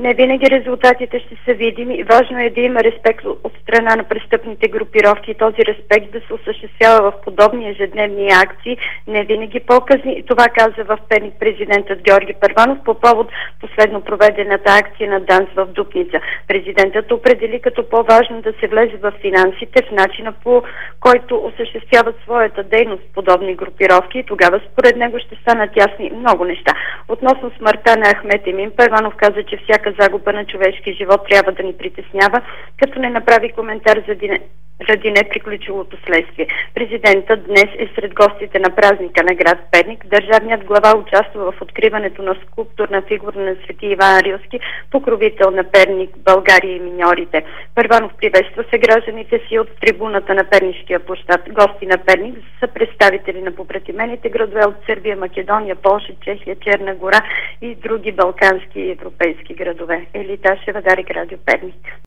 Не винаги резултатите ще са видими. Важно е да има респект от страна на престъпните групировки и този респект да се осъществява в подобни ежедневни акции, не винаги по-късни. Това каза в Перник президентът Георги Първанов по повод последно проведената акция на ДАНС в Дупница. Президентът определи като по-важно да се влезе в финансите, в начина по който осъществяват своята дейност подобни групировки и тогава според него ще станат ясни много неща. Относно смъртта на Ахмет Емин, Първанов каза, че всяка загуба на човешки живот трябва да ни притеснява, като не направи коментар заради неприключилото следствие. Президентът днес е сред гостите на празника на град Перник. Държавният глава участва в откриването на скулптурна фигура на свети Иван Рилски, покровител на Перник, България и миньорите. Първанов приветства съгражданите си от трибуната на Пернишкия площад. Гости на Перник са представители на побратимените градове от Сърбия, Македония, Полша, Чехия, Черна гора и други балкански и европейски градове. Елита Шевадарик, Радио Перник.